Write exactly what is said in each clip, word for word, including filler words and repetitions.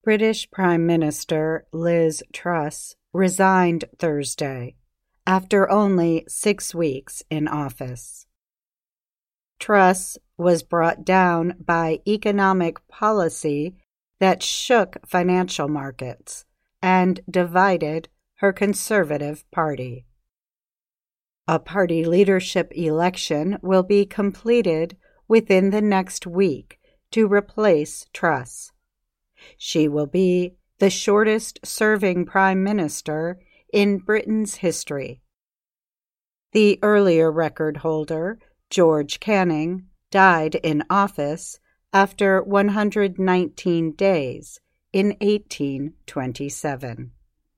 British Prime Minister Liz Truss resigned Thursday after only six weeks in office. Truss was brought down by economic policy that shook financial markets and divided her Conservative Party. A party leadership election will be completed within the next week to replace Truss. She will be the shortest-serving prime minister in Britain's history. The earlier record holder, George Canning, died in office after one hundred nineteen days in eighteen twenty-seven.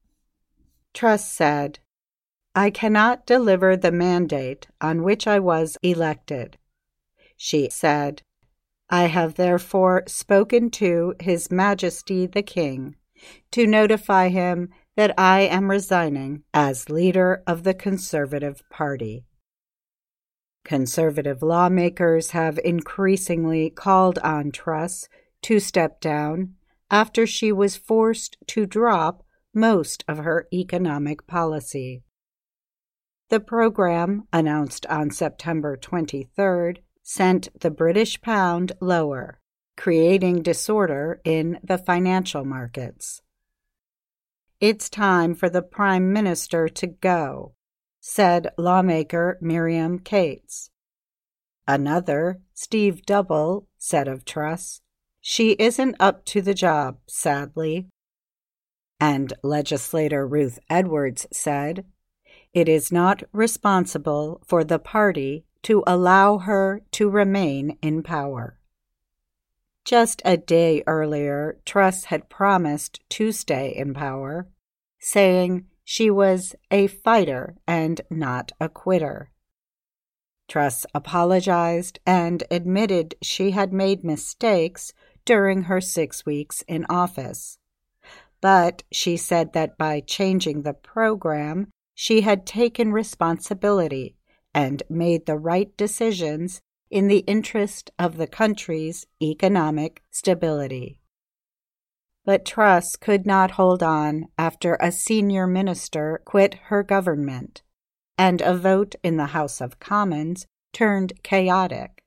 Truss said, "I cannot deliver the mandate on which I was elected." She said, "I have therefore spoken to His Majesty the King to notify him that I am resigning as leader of the Conservative Party." Conservative lawmakers have increasingly called on Truss to step down after she was forced to drop most of her economic policy. The program, announced on September twenty-third, sent the British pound lower, creating disorder in the financial markets. "It's time for the Prime Minister to go," said lawmaker Miriam Cates. Another, Steve Double, said of Truss, "She isn't up to the job, sadly." And legislator Ruth Edwards said, "It is not responsible for the party to allow her to remain in power." Just a day earlier, Truss had promised to stay in power, saying she was a fighter and not a quitter. Truss apologized and admitted she had made mistakes during her six weeks in office. But she said that by changing the program, she had taken responsibility and made the right decisions in the interest of the country's economic stability. But Truss could not hold on after a senior minister quit her government, and a vote in the House of Commons turned chaotic.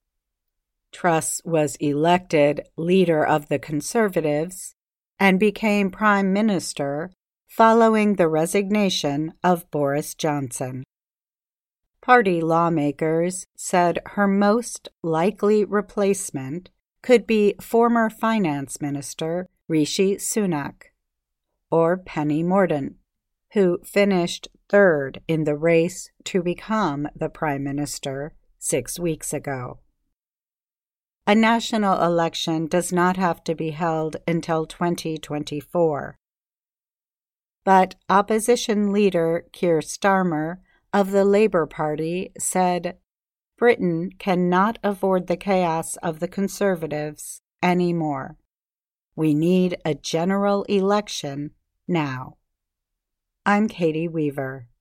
Truss was elected leader of the Conservatives and became Prime Minister following the resignation of Boris Johnson. Party lawmakers said her most likely replacement could be former Finance Minister Rishi Sunak or Penny Mordaunt, who finished third in the race to become the Prime Minister six weeks ago. A national election does not have to be held until twenty twenty-four. But opposition leader Keir Starmer of the Labour Party said, "Britain cannot afford the chaos of the Conservatives anymore. We need a general election now." I'm Katie Weaver.